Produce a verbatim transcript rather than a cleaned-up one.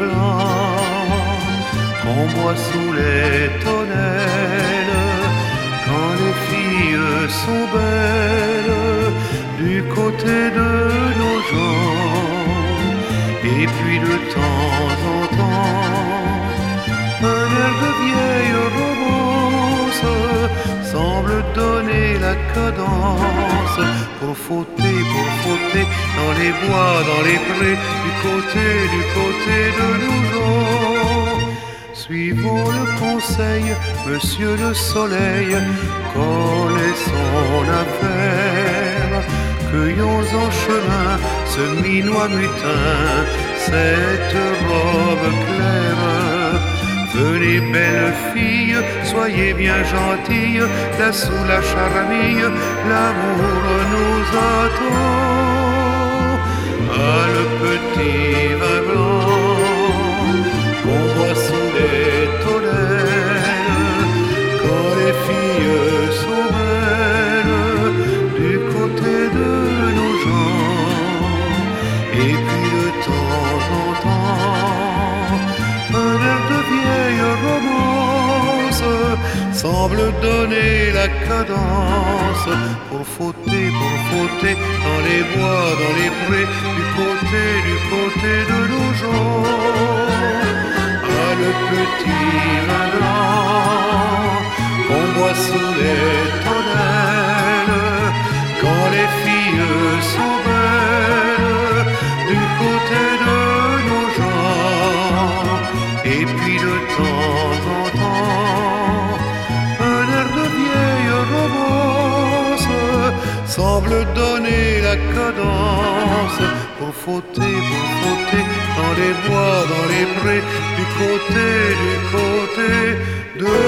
blanc qu'on boit sous les tonnelles, quand les filles sont belles du côté de nos gens. Et puis de temps en temps, un air de vieille romance semble donner la cadence pour fauter, pour fauter dans les bois, dans les prés, du côté, du côté de nos gens. Suivons le conseil, monsieur le soleil, connaissons l'affaire, cueillons en chemin ce minois mutin, cette robe claire. Venez belles filles, soyez bien gentilles, là sous la charamille, l'amour nous attend. Ah, le petit vin blanc qu'on boit sous les tonnelles, quand les filles sont belles du côté de nos gens. Et puis de temps en temps, un air de vieille romance semble donner la cadence pour fauter, pour fauter dans les bois, dans les prés, du côté, du côté de nos gens. Ah, le petit vin blanc qu'on boit sous les tonnelles, quand les filles sont belles du côté de nos gens. Et puis de temps en temps, un air de vieille romance semble donner la cadence pour fauter, pour fauter dans les bois, dans les prés, du côté, du côté de